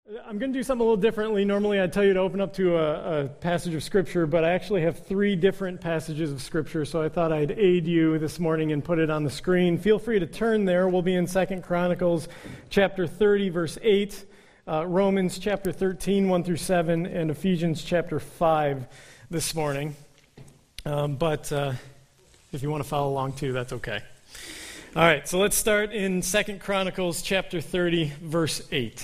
I'm going to do something a little differently. Normally I'd tell you to open up to a passage of Scripture, but I actually have 3 different passages of Scripture, so I thought I'd aid you this morning and put it on the screen. Feel free to turn there. We'll be in 2 Chronicles chapter 30, verse 8, Romans chapter 13, 1 through 7, and Ephesians chapter 5 this morning. But if you want to follow along too, that's okay. All right, so let's start in 2 Chronicles chapter 30, verse 8.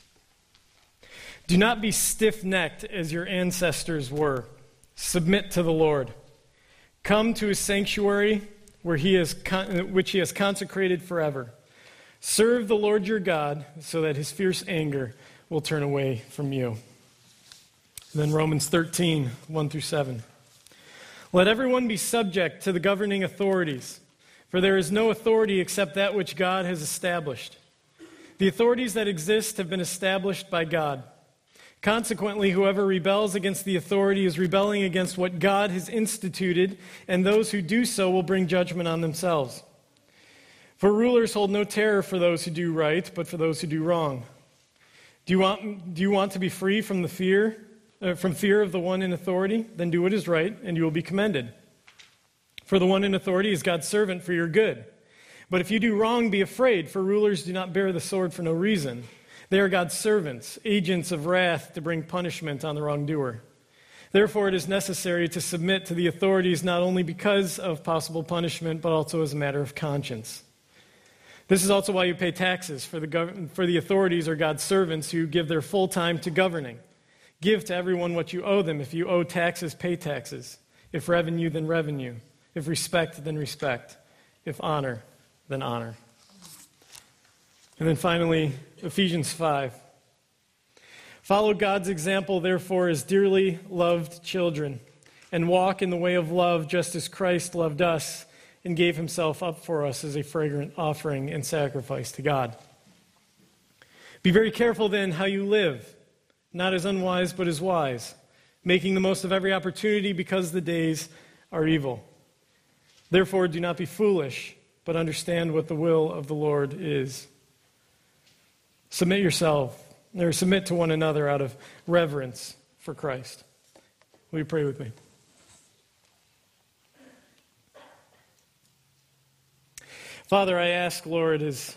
Do not be stiff-necked as your ancestors were. Submit to the Lord. Come to his sanctuary which he has consecrated forever. Serve the Lord your God so that his fierce anger will turn away from you. Then Romans 13, 1 through 7. Let everyone be subject to the governing authorities, for there is no authority except that which God has established. The authorities that exist have been established by God. Consequently, whoever rebels against the authority is rebelling against what God has instituted, and those who do so will bring judgment on themselves. For rulers hold no terror for those who do right, but for those who do wrong. Do you want to be free from fear of the one in authority? Then do what is right, and you will be commended. For the one in authority is God's servant for your good. But if you do wrong, be afraid, for rulers do not bear the sword for no reason. They are God's servants, agents of wrath to bring punishment on the wrongdoer. Therefore, it is necessary to submit to the authorities not only because of possible punishment, but also as a matter of conscience. This is also why you pay taxes, for the authorities are God's servants who give their full time to governing. Give to everyone what you owe them. If you owe taxes, pay taxes. If revenue, then revenue. If respect, then respect. If honor, then honor. And then finally, Ephesians 5. Follow God's example, therefore, as dearly loved children, and walk in the way of love just as Christ loved us and gave himself up for us as a fragrant offering and sacrifice to God. Be very careful then how you live, not as unwise but as wise, making the most of every opportunity because the days are evil. Therefore, do not be foolish, but understand what the will of the Lord is. Submit to one another out of reverence for Christ. Will you pray with me? Father, I ask, Lord, as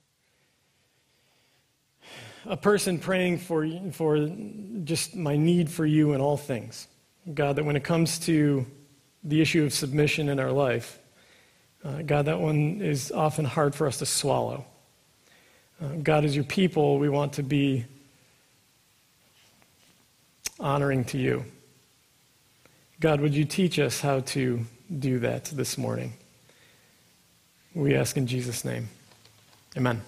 a person praying for just my need for you in all things, God, that when it comes to the issue of submission in our life, God, that one is often hard for us to swallow. God, as your people, we want to be honoring to you. God, would you teach us how to do that this morning? We ask in Jesus' name. Amen.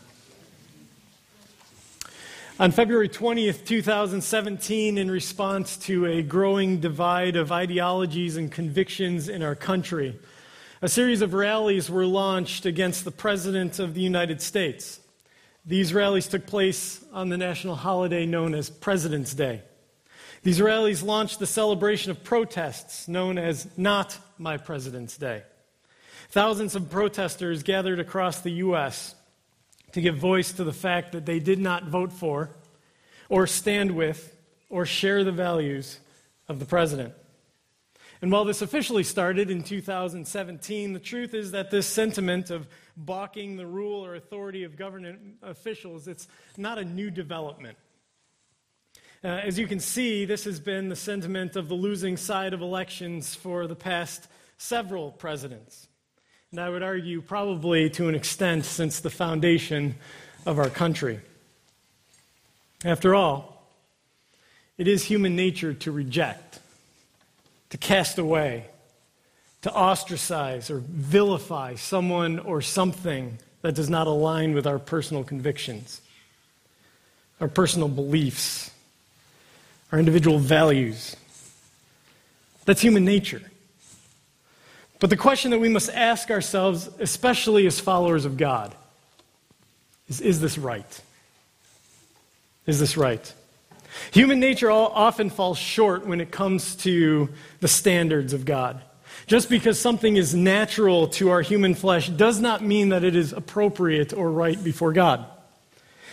On February 20th, 2017, in response to a growing divide of ideologies and convictions in our country, a series of rallies were launched against the President of the United States. These rallies took place on the national holiday known as President's Day. These rallies launched the celebration of protests known as Not My President's Day. Thousands of protesters gathered across the U.S. to give voice to the fact that they did not vote for, or stand with, or share the values of the president. And while this officially started in 2017, the truth is that this sentiment of balking the rule or authority of government officials, it's not a new development. As you can see, this has been the sentiment of the losing side of elections for the past several presidents. And I would argue probably to an extent since the foundation of our country. After all, it is human nature to reject, to cast away, to ostracize or vilify someone or something that does not align with our personal convictions, our personal beliefs, our individual values. That's human nature. But the question that we must ask ourselves, especially as followers of God, is this right? Is this right? Human nature often falls short when it comes to the standards of God. Just because something is natural to our human flesh does not mean that it is appropriate or right before God.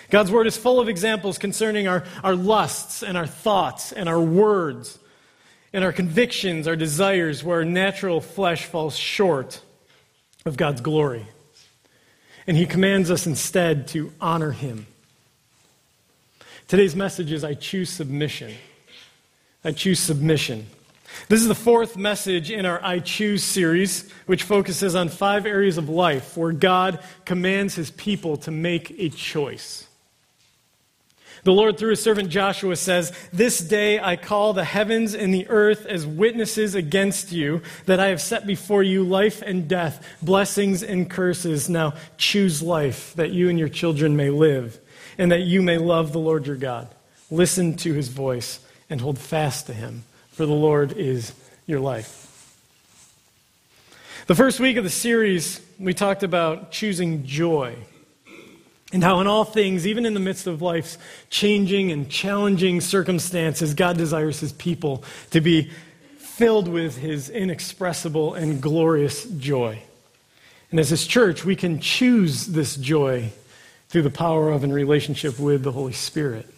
God's word is full of examples concerning our lusts and our thoughts and our words and our convictions, our desires, where our natural flesh falls short of God's glory. And he commands us instead to honor him. Today's message is, I choose submission. I choose submission. This is the fourth message in our I Choose series, which focuses on 5 areas of life where God commands his people to make a choice. The Lord, through his servant Joshua, says, "This day I call the heavens and the earth as witnesses against you, that I have set before you life and death, blessings and curses. Now choose life, that you and your children may live, and that you may love the Lord your God. Listen to his voice and hold fast to him, for the Lord is your life." The first week of the series, we talked about choosing joy, and how in all things, even in the midst of life's changing and challenging circumstances, God desires his people to be filled with his inexpressible and glorious joy. And as his church, we can choose this joy through the power of and relationship with the Holy Spirit.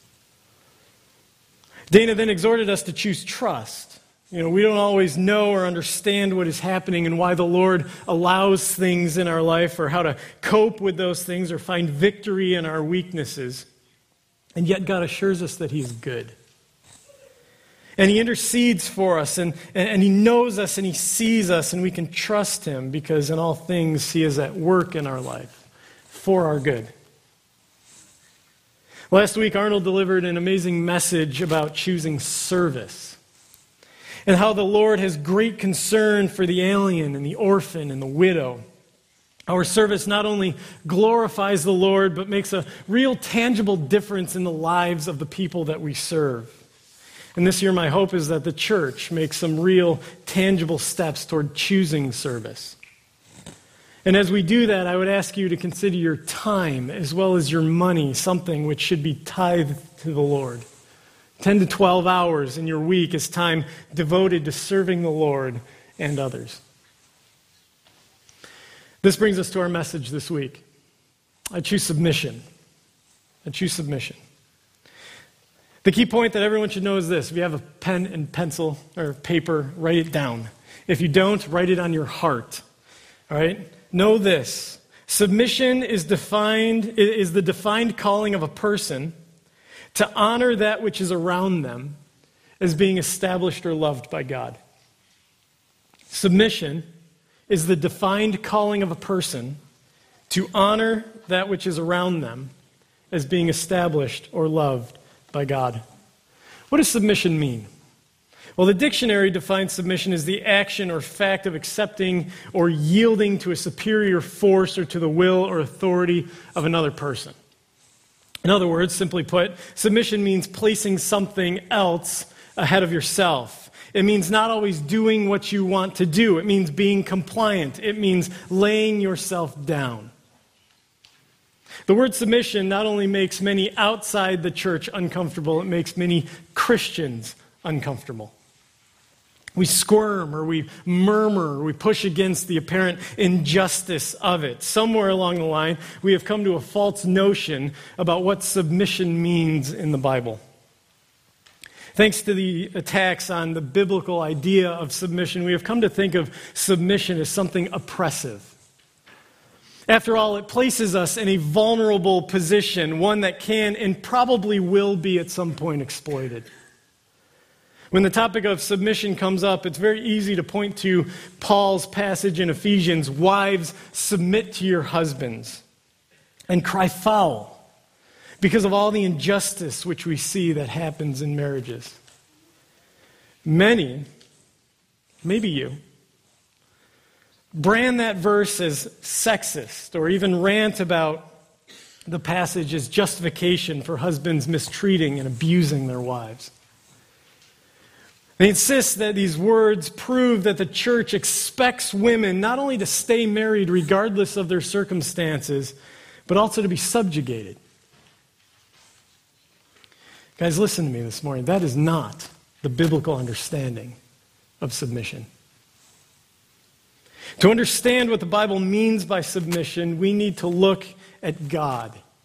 Dana then exhorted us to choose trust. We don't always know or understand what is happening and why the Lord allows things in our life, or how to cope with those things or find victory in our weaknesses. And yet God assures us that he's good. And he intercedes for us, and he knows us, and he sees us, and we can trust him because in all things he is at work in our life for our good. Last week, Arnold delivered an amazing message about choosing service, and how the Lord has great concern for the alien and the orphan and the widow. Our service not only glorifies the Lord, but makes a real tangible difference in the lives of the people that we serve. And this year, my hope is that the church makes some real tangible steps toward choosing service. And as we do that, I would ask you to consider your time as well as your money something which should be tithed to the Lord. 10 to 12 hours in your week is time devoted to serving the Lord and others. This brings us to our message this week. I choose submission. I choose submission. The key point that everyone should know is this. If you have a pen and pencil or paper, write it down. If you don't, write it on your heart. All right? Know this. Submission is the defined calling of a person to honor that which is around them as being established or loved by God. Submission is the defined calling of a person to honor that which is around them as being established or loved by God. What does submission mean? Well, the dictionary defines submission as the action or fact of accepting or yielding to a superior force or to the will or authority of another person. In other words, simply put, submission means placing something else ahead of yourself. It means not always doing what you want to do. It means being compliant. It means laying yourself down. The word submission not only makes many outside the church uncomfortable, it makes many Christians uncomfortable. We squirm or we murmur or we push against the apparent injustice of it. Somewhere along the line, we have come to a false notion about what submission means in the Bible. Thanks to the attacks on the biblical idea of submission, we have come to think of submission as something oppressive. After all, it places us in a vulnerable position, one that can and probably will be at some point exploited. When the topic of submission comes up, it's very easy to point to Paul's passage in Ephesians, "Wives, submit to your husbands," and cry foul because of all the injustice which we see that happens in marriages. Many, maybe you, brand that verse as sexist or even rant about the passage as justification for husbands mistreating and abusing their wives. They insist that these words prove that the church expects women not only to stay married regardless of their circumstances, but also to be subjugated. Guys, listen to me this morning. That is not the biblical understanding of submission. To understand what the Bible means by submission, we need to look at God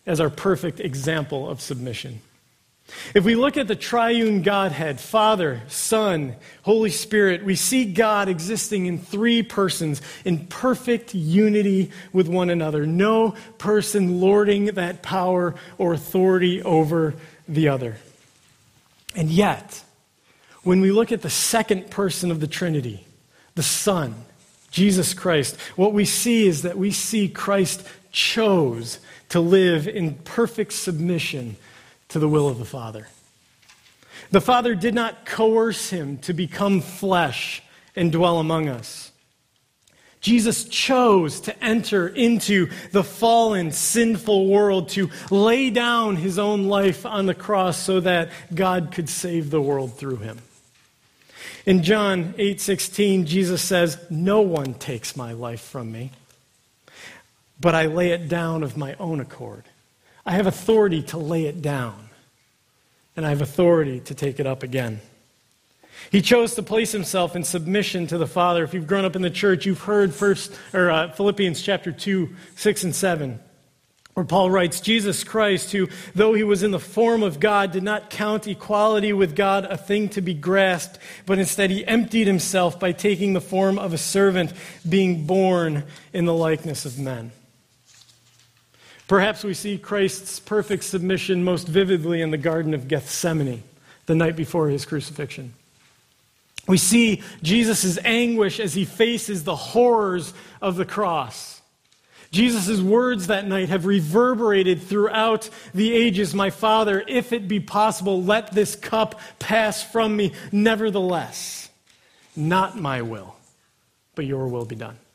as our perfect example of submission. If we look at the triune Godhead, Father, Son, Holy Spirit, we see God existing in three persons in perfect unity with one another. No person lording that power or authority over the other. And yet, when we look at the second person of the Trinity, the Son, Jesus Christ, what we see is that we see Christ chose to live in perfect submission to the will of the Father. The Father did not coerce him to become flesh and dwell among us. Jesus chose to enter into the fallen, sinful world, to lay down his own life on the cross so that God could save the world through him. In John 8:16, Jesus says, "No one takes my life from me, but I lay it down of my own accord." I have authority to lay it down, and I have authority to take it up again. He chose to place himself in submission to the Father. If you've grown up in the church, you've heard Philippians chapter 2, 6 and 7, where Paul writes, "Jesus Christ, who, though he was in the form of God, did not count equality with God a thing to be grasped, but instead he emptied himself by taking the form of a servant, being born in the likeness of men." Perhaps we see Christ's perfect submission most vividly in the Garden of Gethsemane, the night before his crucifixion. We see Jesus' anguish as he faces the horrors of the cross. Jesus' words that night have reverberated throughout the ages. "My Father, if it be possible, let this cup pass from me. Nevertheless, not my will, but your will be done."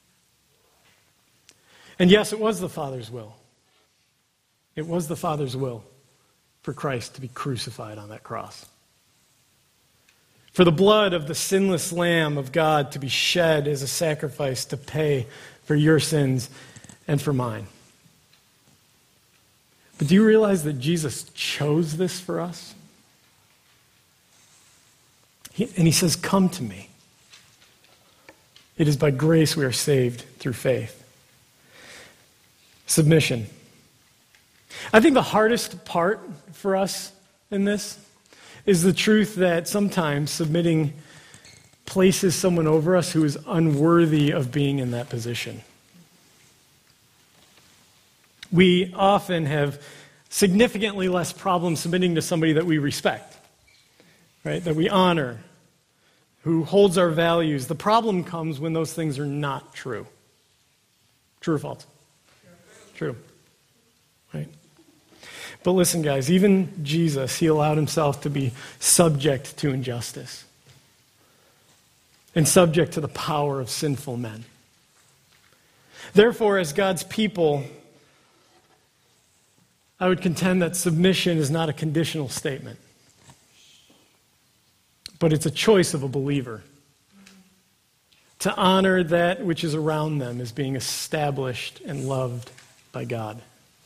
And yes, it was the Father's will. It was the Father's will for Christ to be crucified on that cross. For the blood of the sinless Lamb of God to be shed as a sacrifice to pay for your sins and for mine. But do you realize that Jesus chose this for us? And he says, "Come to me. It is by grace we are saved through faith." Submission. I think the hardest part for us in this is the truth that sometimes submitting places someone over us who is unworthy of being in that position. We often have significantly less problem submitting to somebody that we respect, right? That we honor, who holds our values. The problem comes when those things are not true. True or false? True. Right? But listen, guys, even Jesus, he allowed himself to be subject to injustice and subject to the power of sinful men. Therefore, as God's people, I would contend that submission is not a conditional statement, but it's a choice of a believer to honor that which is around them as being established and loved by God.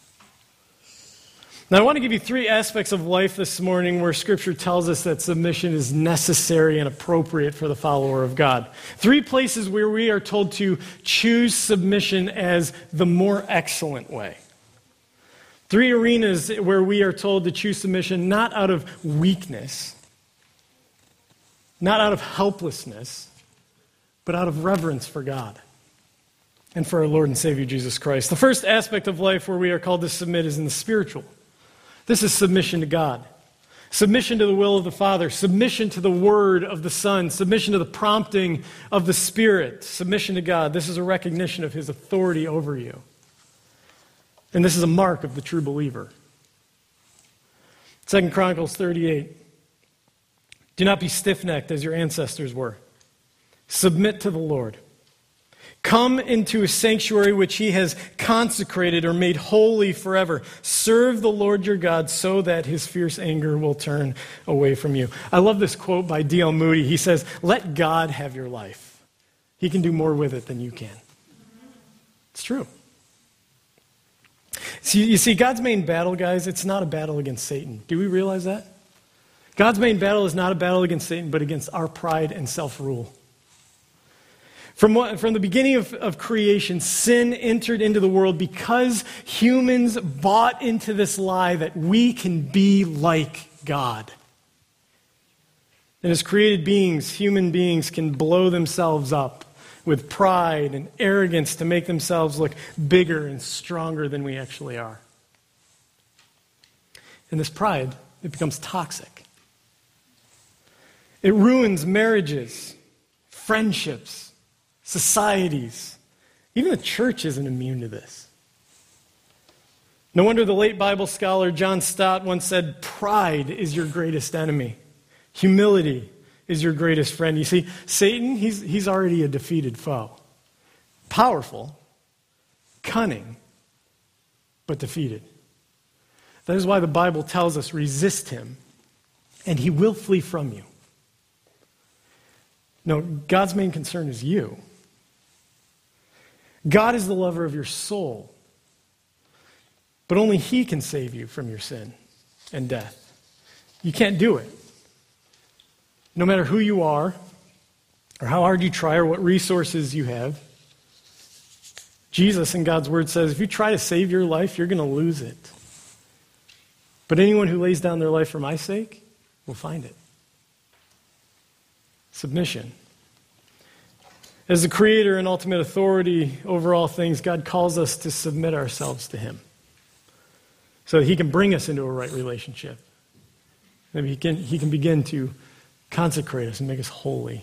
Now, I want to give you three aspects of life this morning where Scripture tells us that submission is necessary and appropriate for the follower of God. Three places where we are told to choose submission as the more excellent way. Three arenas where we are told to choose submission not out of weakness, not out of helplessness, but out of reverence for God and for our Lord and Savior Jesus Christ. The first aspect of life where we are called to submit is in the spiritual. This is submission to God. Submission to the will of the Father. Submission to the word of the Son. Submission to the prompting of the Spirit. Submission to God. This is a recognition of his authority over you. And this is a mark of the true believer. 2 Chronicles 38. Do not be stiff-necked as your ancestors were. Submit to the Lord. Come into a sanctuary which he has consecrated or made holy forever. Serve the Lord your God so that his fierce anger will turn away from you. I love this quote by D.L. Moody. He says, "Let God have your life. He can do more with it than you can." It's true. So you see, God's main battle, guys, it's not a battle against Satan. Do we realize that? God's main battle is not a battle against Satan, but against our pride and self-rule. From the beginning of creation, sin entered into the world because humans bought into this lie that we can be like God. And as created beings, human beings can blow themselves up with pride and arrogance to make themselves look bigger and stronger than we actually are. And this pride, it becomes toxic. It ruins marriages, friendships, societies. Even the church isn't immune to this. No wonder the late Bible scholar John Stott once said, "Pride is your greatest enemy. Humility is your greatest friend." You see, Satan, he's already a defeated foe. Powerful, cunning, but defeated. That is why the Bible tells us, resist him, and he will flee from you. No, God's main concern is you. God is the lover of your soul, but only he can save you from your sin and death. You can't do it. No matter who you are, or how hard you try, or what resources you have, Jesus in God's word says, if you try to save your life, you're going to lose it. But anyone who lays down their life for my sake will find it. Submission. As the creator and ultimate authority over all things, God calls us to submit ourselves to him so that he can bring us into a right relationship. And he can begin to consecrate us and make us holy.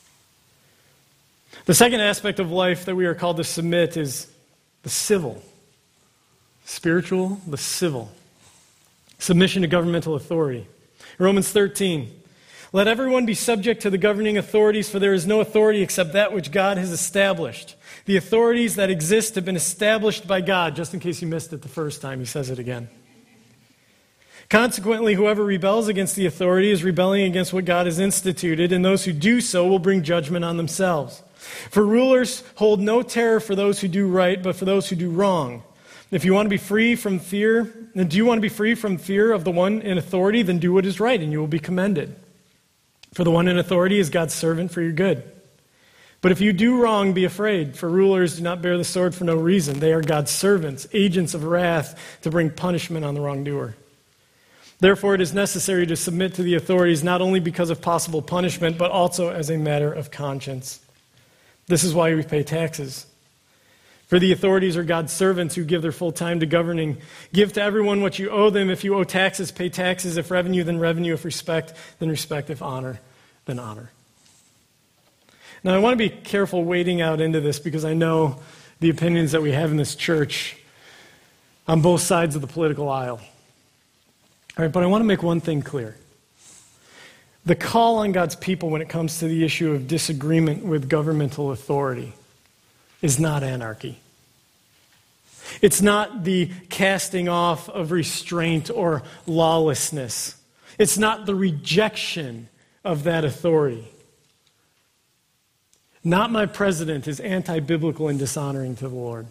The second aspect of life that we are called to submit is the civil. Spiritual, the civil. Submission to governmental authority. Romans 13. Let everyone be subject to the governing authorities, for there is no authority except that which God has established. The authorities that exist have been established by God. Just in case you missed it the first time, he says it again. Consequently, whoever rebels against the authority is rebelling against what God has instituted, and those who do so will bring judgment on themselves. For rulers hold no terror for those who do right, but for those who do wrong. If you want to be free from fear, do you want to be free from fear of the one in authority, then do what is right, and you will be commended. For the one in authority is God's servant for your good. But if you do wrong, be afraid, for rulers do not bear the sword for no reason. They are God's servants, agents of wrath to bring punishment on the wrongdoer. Therefore, it is necessary to submit to the authorities not only because of possible punishment, but also as a matter of conscience. This is why we pay taxes. For the authorities are God's servants who give their full time to governing. Give to everyone what you owe them. If you owe taxes, pay taxes. If revenue, then revenue. If respect, then respect. If honor, then honor. Now, I want to be careful wading out into this because I know the opinions that we have in this church on both sides of the political aisle. All right, but I want to make one thing clear. The call on God's people when it comes to the issue of disagreement with governmental authority is not anarchy. It's not the casting off of restraint or lawlessness. It's not the rejection of that authority. Not my president is anti-biblical and dishonoring to the Lord.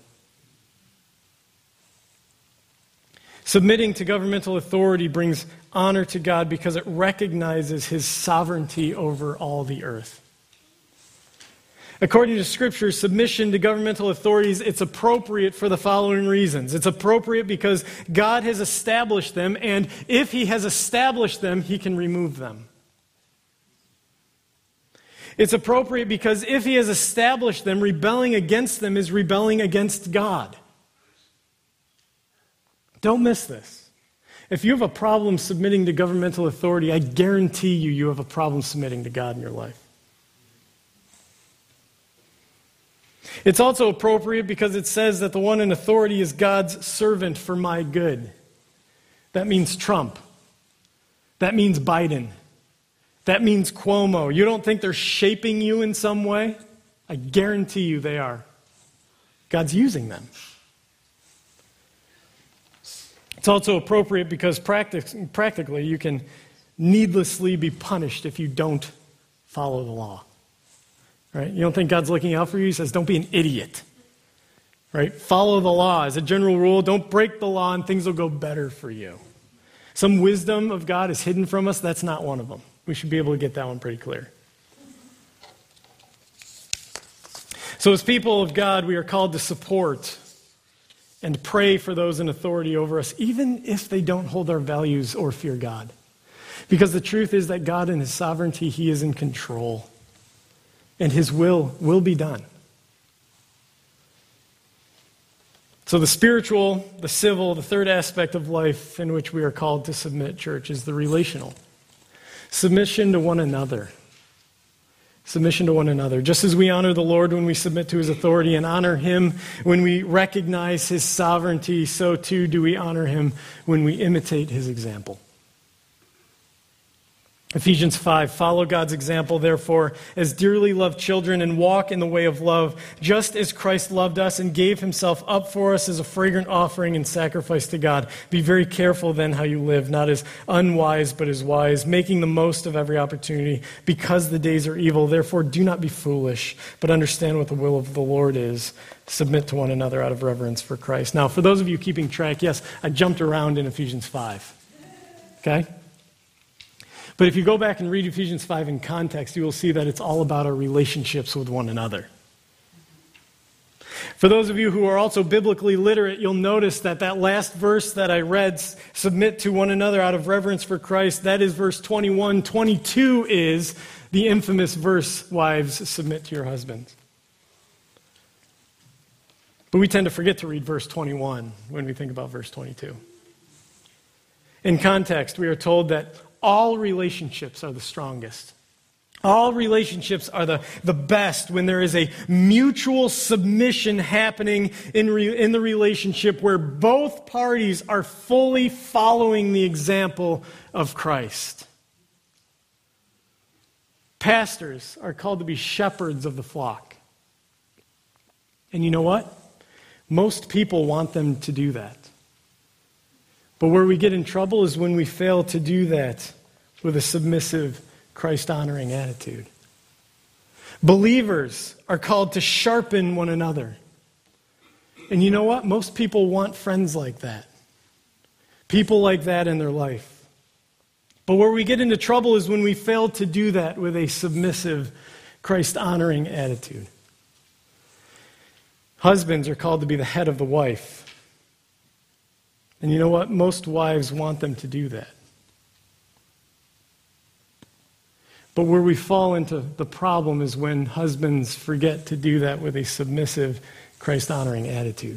Submitting to governmental authority brings honor to God because it recognizes his sovereignty over all the earth. According to Scripture, submission to governmental authorities, it's appropriate for the following reasons. It's appropriate because God has established them, and if he has established them, he can remove them. It's appropriate because if he has established them, rebelling against them is rebelling against God. Don't miss this. If you have a problem submitting to governmental authority, I guarantee you have a problem submitting to God in your life. It's also appropriate because it says that the one in authority is God's servant for my good. That means Trump. That means Biden. That means Cuomo. You don't think they're shaping you in some way? I guarantee you they are. God's using them. It's also appropriate because practically you can needlessly be punished if you don't follow the law. Right? You don't think God's looking out for you? He says, don't be an idiot. Right? Follow the law. As a general rule, don't break the law and things will go better for you. Some wisdom of God is hidden from us. That's not one of them. We should be able to get that one pretty clear. So as people of God, we are called to support and pray for those in authority over us, even if they don't hold our values or fear God. Because the truth is that God in his sovereignty, he is in control. And his will be done. So the spiritual, the civil, the third aspect of life in which we are called to submit, church, is the relational. Submission to one another. Submission to one another. Just as we honor the Lord when we submit to his authority and honor him when we recognize his sovereignty, so too do we honor him when we imitate his example. Ephesians 5, follow God's example, therefore, as dearly loved children, and walk in the way of love, just as Christ loved us and gave himself up for us as a fragrant offering and sacrifice to God. Be very careful then how you live, not as unwise but as wise, making the most of every opportunity, because the days are evil. Therefore, do not be foolish, but understand what the will of the Lord is. Submit to one another out of reverence for Christ. Now, for those of you keeping track, yes, I jumped around in Ephesians 5. Okay? But if you go back and read Ephesians 5 in context, you will see that it's all about our relationships with one another. For those of you who are also biblically literate, you'll notice that last verse that I read, submit to one another out of reverence for Christ, that is verse 21. 22 is the infamous verse, wives, submit to your husbands. But we tend to forget to read verse 21 when we think about verse 22. In context, we are told that all relationships are the strongest. All relationships are the best when there is a mutual submission happening in the relationship where both parties are fully following the example of Christ. Pastors are called to be shepherds of the flock. And you know what? Most people want them to do that. But where we get in trouble is when we fail to do that with a submissive, Christ-honoring attitude. Believers are called to sharpen one another. And you know what? Most people want friends like that. People like that in their life. But where we get into trouble is when we fail to do that with a submissive, Christ-honoring attitude. Husbands are called to be the head of the wife. And you know what? Most wives want them to do that. But where we fall into the problem is when husbands forget to do that with a submissive, Christ-honoring attitude.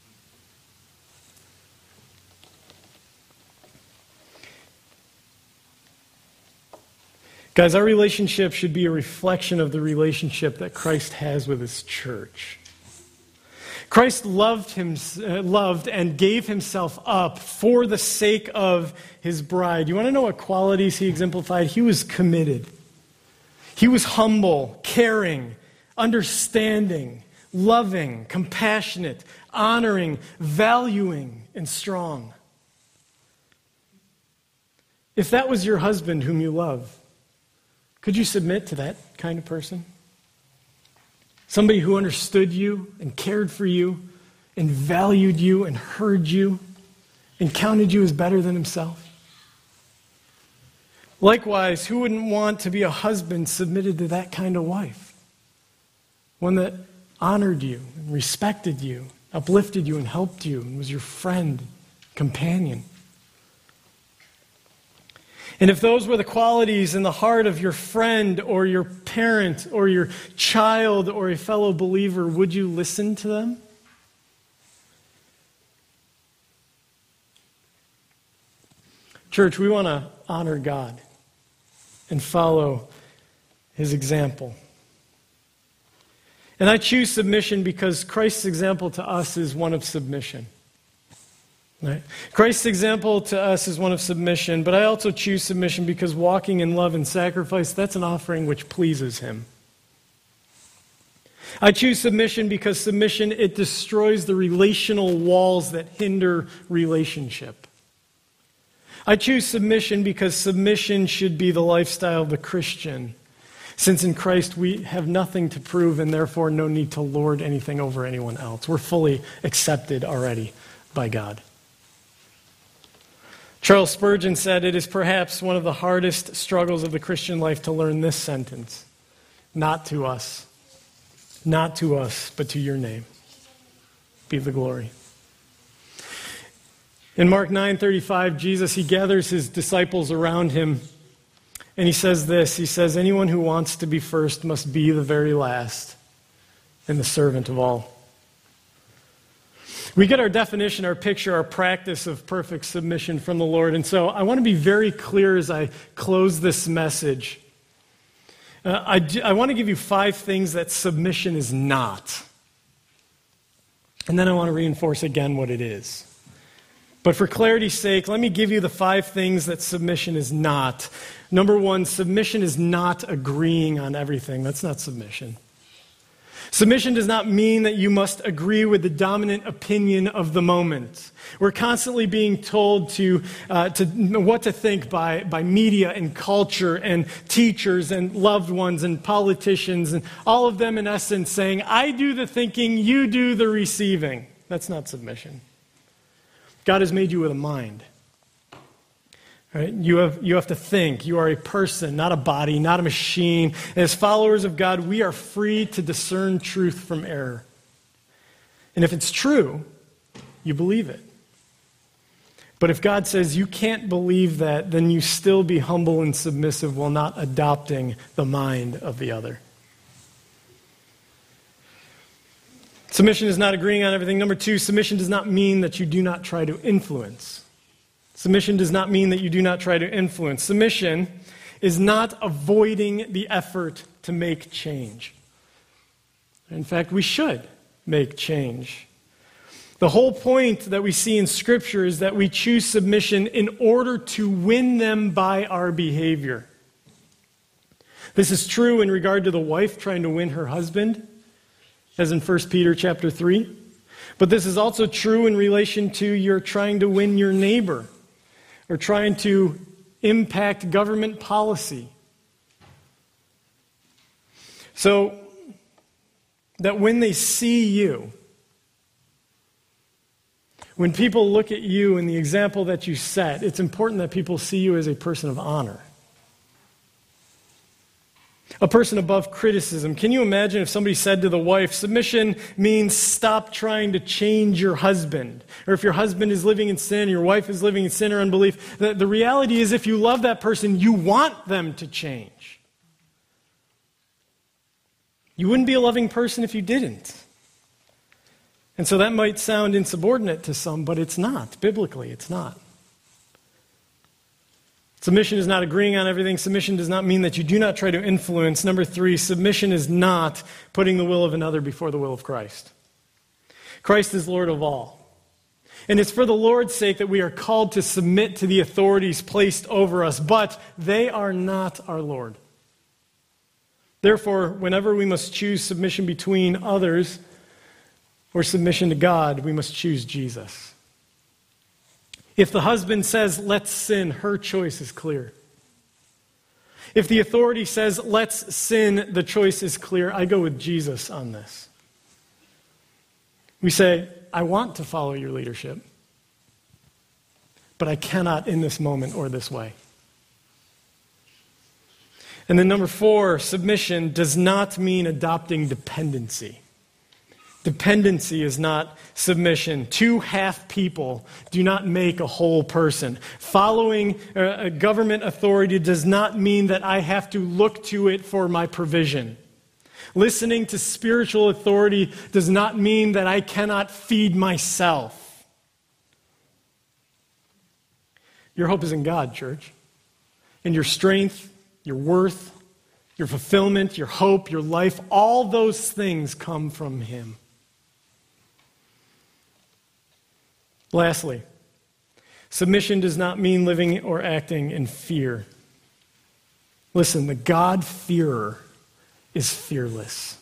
Guys, our relationship should be a reflection of the relationship that Christ has with his church. Christ loved and gave himself up for the sake of his bride. You want to know what qualities he exemplified? He was committed. He was humble, caring, understanding, loving, compassionate, honoring, valuing, and strong. If that was your husband whom you love, could you submit to that kind of person? Somebody who understood you and cared for you and valued you and heard you and counted you as better than himself? Likewise, who wouldn't want to be a husband submitted to that kind of wife? One that honored you and respected you, uplifted you and helped you and was your friend, companion. And if those were the qualities in the heart of your friend or your parent or your child or a fellow believer, would you listen to them? Church, we want to honor God and follow his example. And I choose submission because Christ's example to us is one of submission. Right? Christ's example to us is one of submission, but I also choose submission because walking in love and sacrifice, that's an offering which pleases him. I choose submission because submission, it destroys the relational walls that hinder relationship. I choose submission because submission should be the lifestyle of the Christian, since in Christ we have nothing to prove and therefore no need to lord anything over anyone else. We're fully accepted already by God. Charles Spurgeon said, "It is perhaps one of the hardest struggles of the Christian life to learn this sentence. Not to us, not to us, but to your name be the glory. In Mark 9:35, Jesus, he gathers his disciples around him, and he says this. He says, anyone who wants to be first must be the very last and the servant of all. We get our definition, our picture, our practice of perfect submission from the Lord. And so I want to be very clear as I close this message. I want to give you 5 things that submission is not. And then I want to reinforce again what it is. But for clarity's sake, let me give you the 5 things that submission is not. Number 1, submission is not agreeing on everything. That's not submission. Submission does not mean that you must agree with the dominant opinion of the moment. We're constantly being told to what to think by media and culture and teachers and loved ones and politicians, and all of them in essence saying, I do the thinking, you do the receiving. That's not submission. God has made you with a mind. Right? You have to think. You are a person, not a body, not a machine. And as followers of God, we are free to discern truth from error. And if it's true, you believe it. But if God says you can't believe that, then you still be humble and submissive while not adopting the mind of the other. Submission is not agreeing on everything. Number 2, submission does not mean that you do not try to influence. Submission does not mean that you do not try to influence. Submission is not avoiding the effort to make change. In fact, we should make change. The whole point that we see in Scripture is that we choose submission in order to win them by our behavior. This is true in regard to the wife trying to win her husband, as in 1 Peter chapter 3. But this is also true in relation to your trying to win your neighbor, or trying to impact government policy. So that when they see you, when people look at you and the example that you set, it's important that people see you as a person of honor. A person above criticism. Can you imagine if somebody said to the wife, submission means stop trying to change your husband? Or if your husband is living in sin, your wife is living in sin or unbelief, the reality is if you love that person, you want them to change. You wouldn't be a loving person if you didn't. And so that might sound insubordinate to some, but it's not. Biblically, it's not. Submission is not agreeing on everything. Submission does not mean that you do not try to influence. Number 3, submission is not putting the will of another before the will of Christ. Christ is Lord of all. And it's for the Lord's sake that we are called to submit to the authorities placed over us, but they are not our Lord. Therefore, whenever we must choose submission between others or submission to God, we must choose Jesus. If the husband says, let's sin, her choice is clear. If the authority says, let's sin, the choice is clear. I go with Jesus on this. We say, I want to follow your leadership, but I cannot in this moment or this way. And then number 4, submission does not mean adopting dependency. Dependency is not submission. 2 half people do not make a whole person. Following a government authority does not mean that I have to look to it for my provision. Listening to spiritual authority does not mean that I cannot feed myself. Your hope is in God, church. And your strength, your worth, your fulfillment, your hope, your life, all those things come from Him. Lastly, submission does not mean living or acting in fear. Listen, the God-fearer is fearless.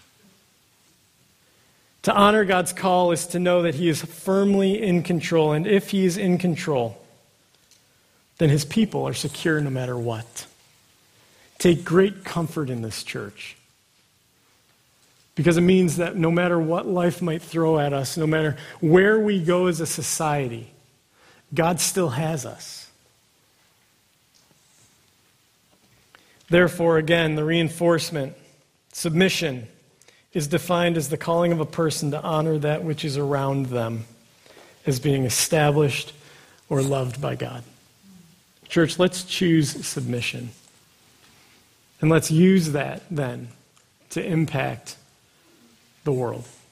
To honor God's call is to know that He is firmly in control, and if He is in control, then His people are secure no matter what. Take great comfort in this, church. Because it means that no matter what life might throw at us, no matter where we go as a society, God still has us. Therefore, again, the reinforcement, submission, is defined as the calling of a person to honor that which is around them as being established or loved by God. Church, let's choose submission. And let's use that then to impact the world.